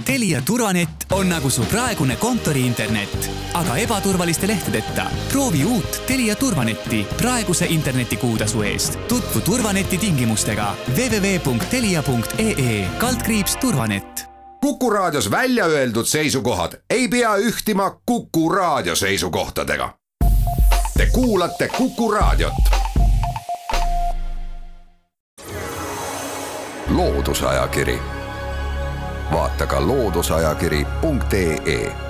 Telia Turvanet on nagu su praegune kontori-internet, aga ebaturvaliste lehtedeta. Proovi uut Telia Turvanetti praeguse internetikuutasu eest. Tutvu Turvaneti tingimustega www.telia.ee/turvanet. Kuku Raadios välja öeldud seisukohad ei pea ühtima Kuku Raadio seisukohtadega. Te kuulate Kuku Raadiot. Loodusajakiri. Vaata ka loodusajakiri.ee.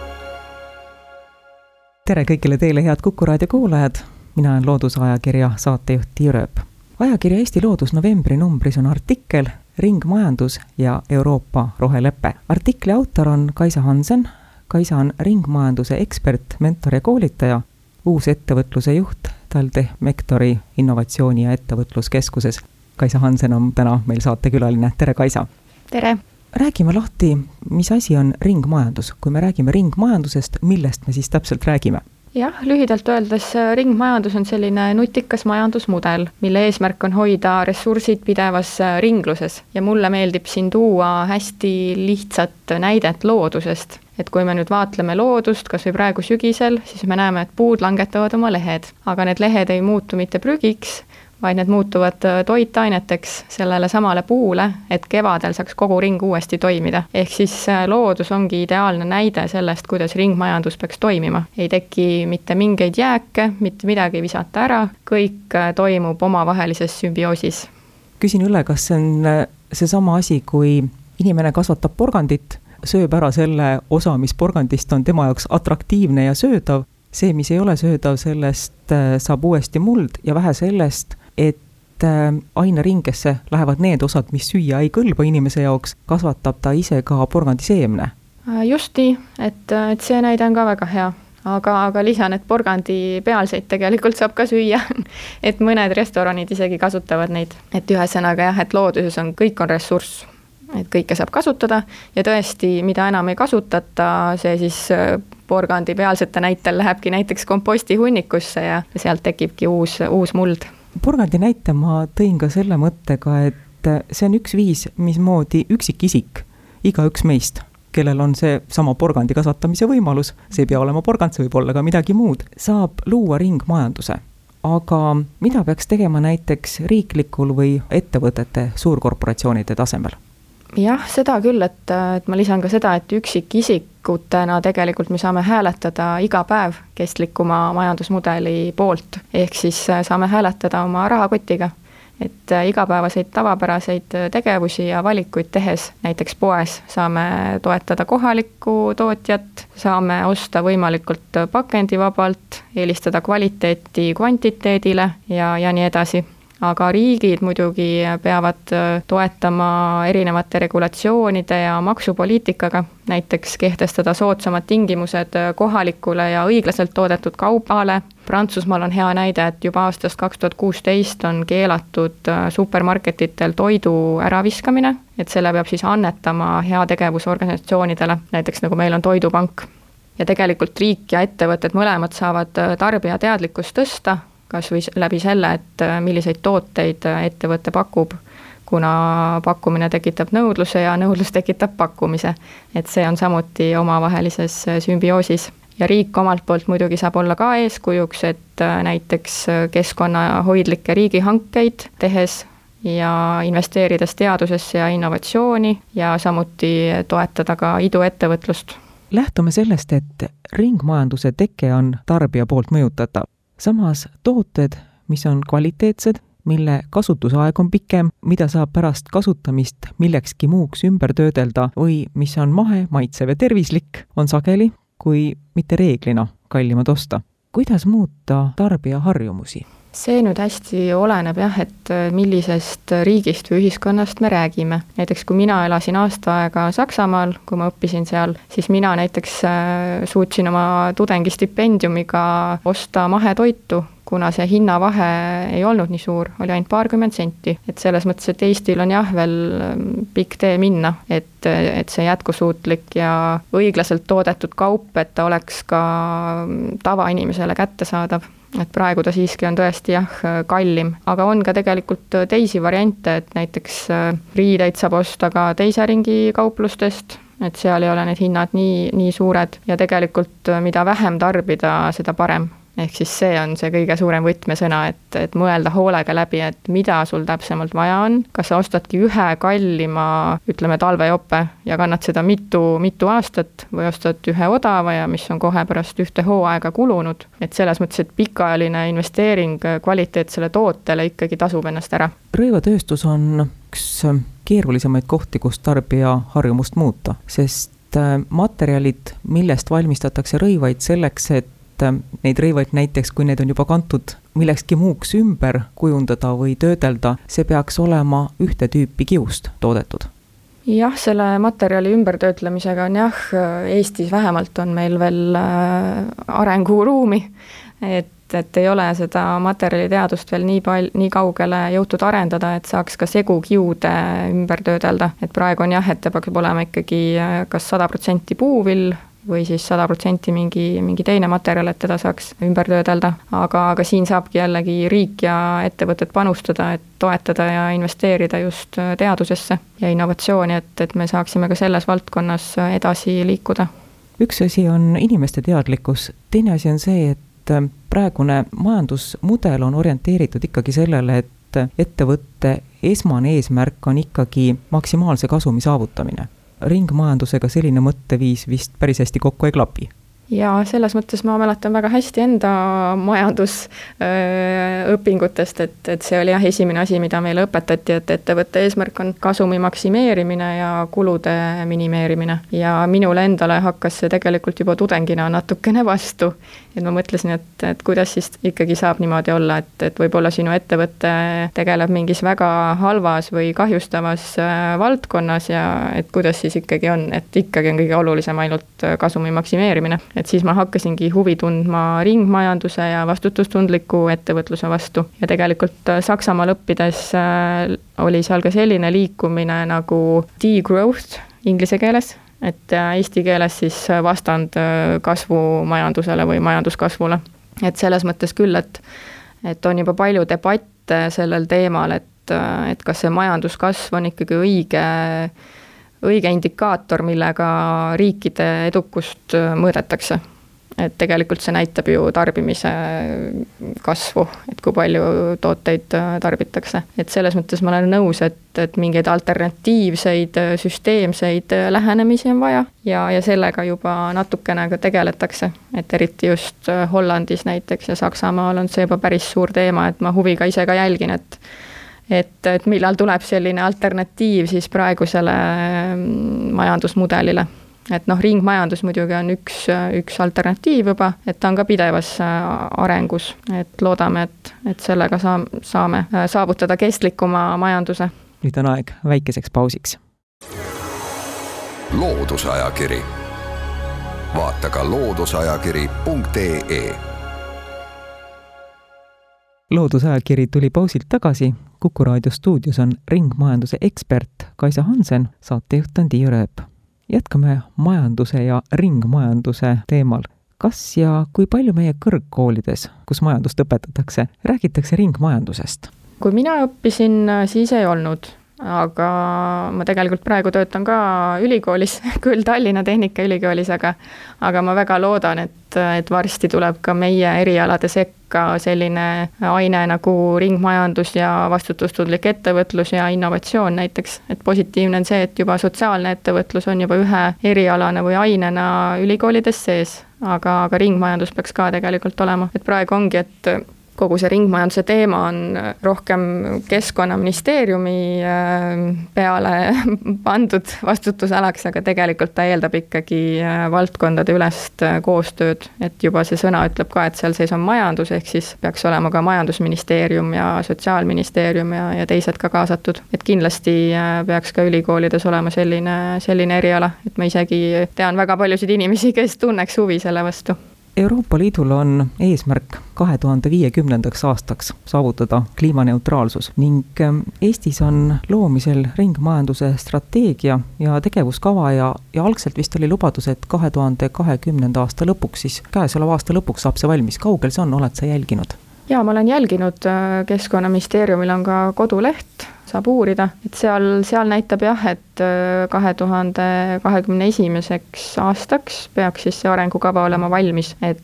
Tere kõigile teile, head Kuku Raadio kuulajad. Mina olen Loodusajakirja saatejuht Tiiu Rööp. Ajakirja Eesti Loodus novembri numbris on artikkel Ringmajandus ja Euroopa roheleppe. Artikli autor on Kaisa Hansen. Kaisa on ringmajanduse ekspert, mentor ja koolitaja, uus ettevõtluse juht TalTech Mektori innovatsiooni ja ettevõtluskeskuses. Kaisa Hansen on täna meil saatekülaline. Tere, Kaisa! Tere! Räägime lahti, mis asi on ringmajandus. Kui me räägime ringmajandusest, millest me siis täpselt räägime? Jah, lühidalt öeldes ringmajandus on selline nutikas majandusmudel, mille eesmärk on hoida ressursid pidevas ringluses. Ja mulle meeldib siin tuua hästi lihtsat näidet loodusest. Et kui me nüüd vaatleme loodust, kas või praegu sügisel, siis me näeme, et puud langetavad oma lehed. Aga need lehed ei muutu mitte prügiks, vaid need muutuvad toitaineteks sellele samale puule, et kevadel saaks kogu ring uuesti toimida. Ehk siis loodus ongi ideaalne näide sellest, kuidas ringmajandus peaks toimima. Ei teki mitte mingeid jääke, mitte midagi ei visata ära, kõik toimub omavahelises sümbioosis. Küsin üle, kas see on seesama asi, kui inimene kasvatab porgandit, sööb ära selle osa, mis porgandist on tema jaoks atraktiivne ja söödav, see, mis ei ole söödav, sellest saab uuesti muld ja vähe sellest, et aineringesse lähevad need osad, mis süüa ei kõlba inimese jaoks, kasvatab ta ise ka porgandiseemne. Just nii, et see näide on ka väga hea, aga lisan, et porgandi pealseid tegelikult saab ka süüa, et mõned restoranid isegi kasutavad neid. Et ühesõnaga jah, et looduses on, kõik on ressurss, et kõike saab kasutada ja tõesti, mida enam ei kasutata, see siis porgandi pealsete näitel lähebki näiteks komposti hunnikusse ja sealt tekibki uus muld. Porgandi näite ma tõin ka selle mõttega, et see on üks viis, mismoodi üksikisik, igaüks meist, kellel on see sama porgandi kasvatamise võimalus, see ei pea olema porgand, see võib olla ka midagi muud, saab luua ringmajanduse. Aga mida peaks tegema näiteks riiklikul või ettevõtete suurkorporatsioonide tasemel? Jah, seda küll, et ma lisan ka seda, et üksikisikutena tegelikult me saame hääletada iga päev kestlikuma majandusmudeli poolt. Ehk siis saame hääletada oma rahakotiga, et igapäevaseid tavapäraseid tegevusi ja valikuid tehes, näiteks poes saame toetada kohalikku tootjat, saame osta võimalikult pakendivabalt, eelistada kvaliteeti kvantiteedile ja nii edasi. Aga riigid muidugi peavad toetama erinevate regulatsioonide ja maksupoliitikaga, näiteks kehtestada soodsamad tingimused kohalikule ja õiglaselt toodetud kaubale. Prantsusmaal on hea näide, et juba aastast 2016 on keelatud supermarketitel toidu äraviskamine, et selle peab siis annetama heategevusorganisatsioonidele, näiteks nagu meil on Toidupank. Ja tegelikult riik ja ettevõtted mõlemad saavad tarbija teadlikkust tõsta, kas või läbi selle, et milliseid tooteid ettevõte pakub, kuna pakkumine tekitab nõudluse ja nõudlus tekitab pakkumise. Et see on samuti omavahelises sümbioosis. Ja riik omalt poolt muidugi saab olla ka eeskujuks, et näiteks keskkonnahoidlikke riigihankeid tehes ja investeerides teadusesse ja innovatsiooni ja samuti toetada ka iduettevõtlust. Lähtume sellest, et ringmajanduse teke on tarbija poolt mõjutatav. Samas tooted, mis on kvaliteetsed, mille kasutusaeg on pikem, mida saab pärast kasutamist millekski muuks ümber töödelda või mis on mahe, maitsev ja tervislik, on sageli, kui mitte reeglina kallimad osta. Kuidas muuta tarbija harjumusi? See nüüd hästi oleneb jah, et millisest riigist või ühiskonnast me räägime. Näiteks kui mina elasin aasta aega Saksamaal, kui ma õppisin seal, siis mina näiteks suutsin oma tudengistipendiumiga osta mahetoitu, kuna see hinnavahe ei olnud nii suur, oli ainult 20 senti. Et selles mõttes, et Eestil on jah veel pikk tee minna, et see jätkusuutlik ja õiglaselt toodetud kaup, et ta oleks ka tavainimesele kättesaadav. Et praegu ta siiski on tõesti jah kallim, aga on ka tegelikult teisi variante, et näiteks riideid saab osta ka teise ringi kauplustest, et seal ei ole need hinnad nii suured ja tegelikult mida vähem tarbida, seda parem. Ehk siis see on see kõige suurem võtmesõna, et mõelda hoolega läbi, et mida sul täpsemalt vaja on, kas sa ostadki ühe kallima, ütleme talvejope ja kannad seda mitu aastat või ostad ühe odava ja mis on kohe pärast ühte hooaega kulunud, et selles mõttes, et pikaajaline investeering kvaliteetsele tootele ikkagi tasub ennast ära. Rõivatööstus on üks keerulisemaid kohti, kus tarbija harjumust muuta, sest materjalid, millest valmistatakse rõivaid selleks, et neid rõivaid näiteks, kui need on juba kantud millekski muuks ümber kujundada või töödelda, see peaks olema ühte tüüpi kiust toodetud. Jah, selle materjali ümbertöötlemisega on Eestis vähemalt on meil veel arenguruumi, et ei ole seda materjaliteadust veel nii kaugele jõutud arendada, et saaks ka segukiude ümber töödelda. Et praegu on et peaks olema ikkagi kas 100% puuvill, või siis 100% mingi teine materjal, et teda saaks ümber töödelda. Aga siin saabki jällegi riik ja ettevõtted panustada, et toetada ja investeerida just teadusesse ja innovatsiooni, et me saaksime ka selles valdkonnas edasi liikuda. Üks asi on inimeste teadlikkus, teine asi on see, et praegune majandusmudel on orienteeritud ikkagi sellele, et ettevõtte esmane eesmärk on ikkagi maksimaalse kasumi saavutamine. Ringmajandusega selline mõtteviis vist päris hästi kokku ei klapi. Ja selles mõttes ma mäletan väga hästi enda majandusõpingutest, et see oli esimene asi, mida meile õpetati, et ettevõtte eesmärk on kasumi maksimeerimine ja kulude minimeerimine. Ja minule endale hakkas see tegelikult juba tudengina natukene vastu. Et ma mõtlesin, et kuidas siis ikkagi saab niimoodi olla, et võib-olla sinu ettevõte tegeleb mingis väga halvas või kahjustavas valdkonnas ja et kuidas siis ikkagi on, et ikkagi on kõige olulisem ainult kasumi maksimeerimine. Et siis ma hakkasingi huvi tundma ringmajanduse ja vastutustundliku ettevõtluse vastu. Ja tegelikult Saksamaal õppides oli seal ka selline liikumine nagu degrowth inglise keeles, et eesti keeles siis vastand kasvumajandusele või majanduskasvule. Et selles mõttes küll, et on juba palju debatte sellel teemal, et kas see majanduskasv on ikkagi õige indikaator, millega riikide edukust mõõdetakse. Et tegelikult see näitab ju tarbimise kasvu, et kui palju tooteid tarbitakse. Et selles mõttes ma olen nõus, et mingeid alternatiivseid, süsteemseid lähenemisi on vaja ja sellega juba natukene ka tegeletakse. Et eriti just Hollandis näiteks ja Saksamaal on see juba päris suur teema, et ma huviga ise ka jälgin, et millal tuleb selline alternatiiv siis praegusele majandusmudelile. Et ringmajandus muidugi on üks alternatiiv juba, et ta on ka pidevas arengus, et loodame, et sellega saame saavutada kestlikuma majanduse. Nüüd on aeg väikeseks pausiks. Loodusajakiri. Vaata ka loodusajakiri.ee. Loodusajakiri tuli pausilt tagasi. Kuku raadio stuudios on ringmajanduse ekspert Kaisa Hansen, saatejuht on Tiia Rööp. Jätkame majanduse ja ringmajanduse teemal. Kas ja kui palju meie kõrgkoolides, kus majandust õpetatakse, räägitakse ringmajandusest? Kui mina õppisin, siis ei olnud, aga ma tegelikult praegu töötan ka ülikoolis, küll Tallinna Tehnikaülikoolis, aga ma väga loodan, et varsti tuleb ka meie erialade sekka selline aine nagu ringmajandus ja vastutustundlik ettevõtlus ja innovatsioon näiteks. Et positiivne on see, et juba sotsiaalne ettevõtlus on juba ühe erialane või ainena ülikoolides sees, aga ringmajandus peaks ka tegelikult olema. Et praegu ongi, et kogu see ringmajanduse teema on rohkem Keskkonnaministeeriumi peale pandud vastutusalaks, aga tegelikult ta eeldab ikkagi valdkondade ülest koostööd, et juba see sõna ütleb ka, et seal sees on majandus, ehk siis peaks olema ka majandusministeerium ja sotsiaalministeerium ja teised ka kaasatud. Et kindlasti peaks ka ülikoolides olema selline eriala, et ma isegi tean väga paljusid inimesi, kes tunneks huvi selle vastu. Euroopa Liidul on eesmärk 2050. aastaks saavutada kliimaneutraalsus ning Eestis on loomisel ringmajanduse strateegia ja tegevuskava ja algselt vist oli lubadus, et 2020. aasta lõpuks, siis käesoleva aasta lõpuks saab see valmis. Kaugel see on, oled sa jälginud? Jaa, ma olen jälginud, Keskkonnaministeeriumil on ka koduleht, saab uurida, et seal näitab jah, et 2021. aastaks peaks siis see arengukava olema valmis, et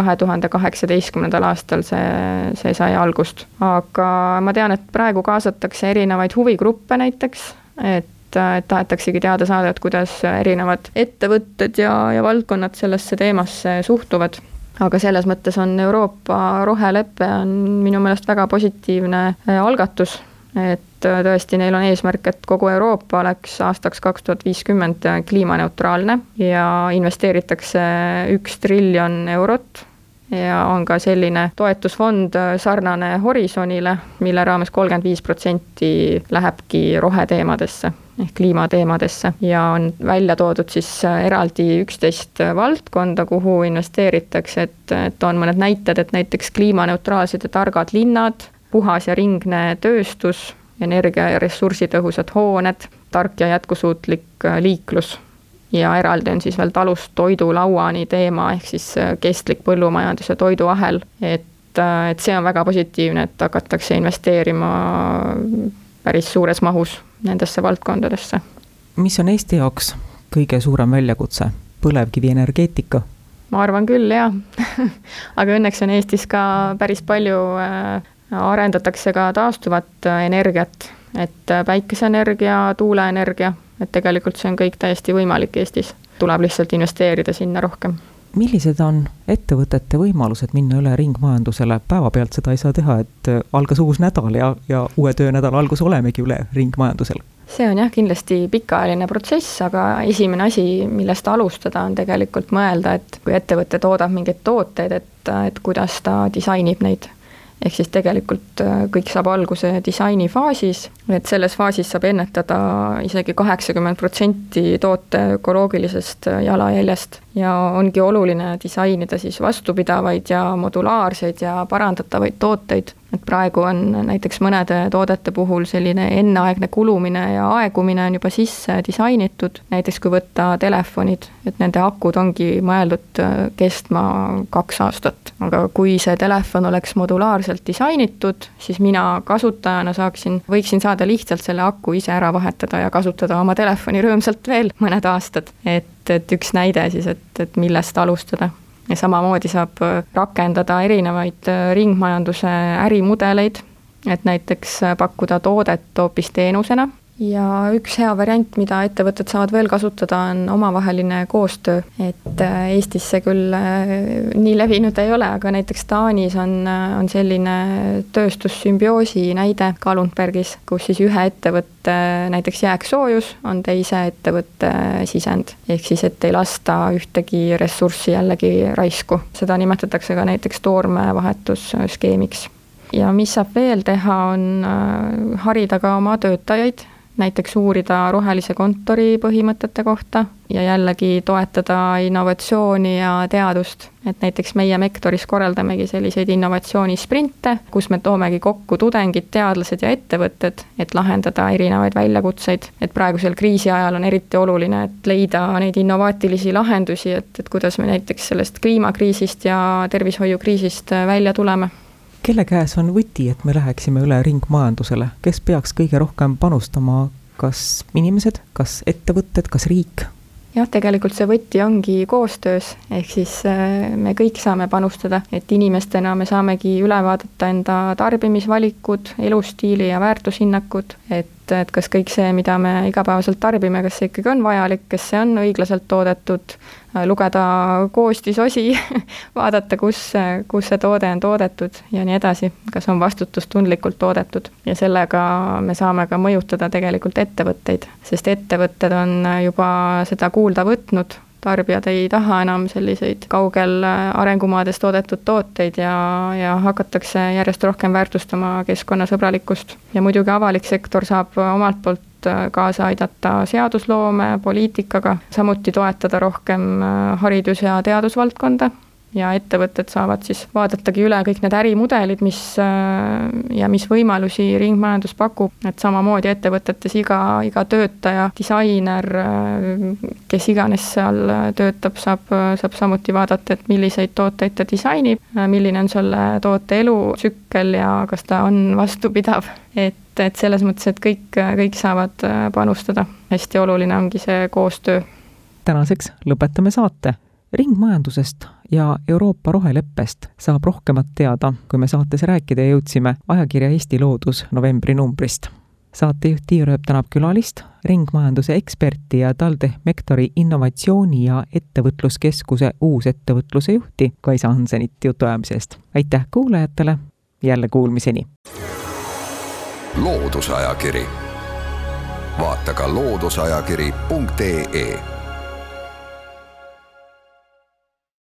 2018. aastal see sai algust. Aga ma tean, et praegu kaasatakse erinevaid huvigruppe näiteks, et tahetaksegi teada saada, et kuidas erinevad ettevõtted ja valdkonnad sellesse teemasse suhtuvad. Aga selles mõttes on Euroopa roheleppe on minu meelest väga positiivne algatus, et tõesti neil on eesmärk, et kogu Euroopa oleks aastaks 2050 kliimaneutraalne ja investeeritakse 1 triljon eurot ja on ka selline toetusfond sarnane Horisonile, mille raames 35% lähebki roheteemadesse ehk kliimateemadesse ja on välja toodud siis eraldi 11 valdkonda, kuhu investeeritakse, et on mõned näited, et näiteks kliimaneutraalsed ja targad linnad, puhas ja ringne tööstus, energia- ja ressursitõhusad hooned, tark ja jätkusuutlik liiklus ja eraldi on siis veel talust toidulauani teema ehk siis kestlik põllumajandus ja toiduahel, et see on väga positiivne, et hakatakse investeerima päris suures mahus nendesse valdkondadesse. Mis on Eesti jaoks kõige suurem väljakutse? Põlevkivienergeetika? Ma arvan küll, jah. Aga õnneks on Eestis ka päris palju arendatakse ka taastuvat energiat, et päikeseenergia, tuuleenergia, et tegelikult see on kõik täiesti võimalik Eestis. Tuleb lihtsalt investeerida sinna rohkem. Millised on ettevõtete võimalused minna üle ringmajandusele? Päevapealt seda ei saa teha, et algas uus nädal ja uue töönädala algus olemegi üle ringmajandusel. See on jah kindlasti pikaajaline protsess, aga esimene asi, millest alustada on tegelikult mõelda, et kui ettevõte toodab mingeid tooteid, et kuidas ta disainib neid. Ehk siis tegelikult kõik saab alguse disaini faasis, et selles faasis saab ennetada isegi 80% toote ökoloogilisest jalajäljest ja ongi oluline disainida siis vastupidavaid ja modulaarseid ja parandatavaid tooteid. Et praegu on näiteks mõnede toodete puhul selline enneaegne kulumine ja aegumine on juba sisse disainitud, näiteks kui võtta telefonid, et nende akud ongi mõeldud kestma 2 aastat. Aga kui see telefon oleks modulaarselt disainitud, siis mina kasutajana võiksin saada lihtsalt selle aku ise ära vahetada ja kasutada oma telefoni rõõmsalt veel mõned aastad. Et üks näide siis, et millest alustada. Ja samamoodi saab rakendada erinevaid ringmajanduse ärimudeleid, et näiteks pakkuda toodet hoopis teenusena. Ja üks hea variant, mida ettevõtted saavad veel kasutada, on omavaheline koostöö. Et Eestis see küll nii levinud ei ole, aga näiteks Taanis on selline tööstussümbioosi näide Kalundbergis, kus siis ühe ettevõtte näiteks jääksoojus on teise ettevõtte sisend. Ehk siis, et ei lasta ühtegi ressurssi jällegi raisku. Seda nimetatakse ka näiteks toormevahetusskeemiks. Ja mis saab veel teha, on harida ka oma töötajaid, näiteks uurida rohelise kontori põhimõtete kohta ja jällegi toetada innovatsiooni ja teadust. Et näiteks meie Mektoris korraldamegi selliseid innovatsioonisprinte, kus me toomegi kokku tudengid, teadlased ja ettevõtted, et lahendada erinevaid väljakutseid. Et praegusel kriisi ajal on eriti oluline, et leida neid innovaatilisi lahendusi, et kuidas me näiteks sellest kliimakriisist ja tervishoiukriisist välja tuleme. Kelle käes on võti, et me läheksime üle ringmajandusele? Kes peaks kõige rohkem panustama? Kas inimesed, kas ettevõtted, kas riik? Jah, tegelikult see võti ongi koostöös, ehk siis me kõik saame panustada, et inimestena me saamegi üle vaadata enda tarbimisvalikud, elustiili ja väärtushinnakud, et kas kõik see, mida me igapäevaselt tarbime, kas see ikkagi on vajalik, kas see on õiglaselt toodetud, lugeda koostisosi, vaadata, kus see toode on toodetud ja nii edasi, kas on vastutustundlikult toodetud. Ja sellega me saame ka mõjutada tegelikult ettevõtteid, sest ettevõtted on juba seda kuulda võtnud, tarbijad ei taha enam selliseid kaugel arengumaades toodetud tooteid ja hakatakse järjest rohkem väärtustama keskkonnasõbralikkust. Ja muidugi avalik sektor saab omalt poolt kaasa aidata seadusloome, poliitikaga, samuti toetada rohkem haridus- ja teadusvaldkonda, ja ettevõtted saavad siis vaadatagi üle kõik need ärimudelid, mis võimalusi ringmajandus pakub, et samamoodi ettevõtetes iga töötaja, disainer, kes iganes seal töötab, saab samuti vaadata, et milliseid tooteid ta disainib, milline on selle toote elutsükkel ja kas ta on vastupidav, et selles mõttes, et kõik saavad panustada. Hästi oluline ongi see koostöö. Tänaseks lõpetame saate. Ringmajandusest ja Euroopa roheleppest saab rohkemat teada, kui me saates rääkida jõudsime ajakirja Eesti Loodus novembri numbrist. Saatejuht Tiia Rööp tänab külalist, ringmajanduse eksperti ja TalTech Mektori innovatsiooni- ja ettevõtluskeskuse uusettevõtluse juhti Kaisa Hansenit jutuajamisest. Aitäh kuulajatele, jälle kuulmiseni! Loodusajakiri. Vaata ka loodusajakiri.ee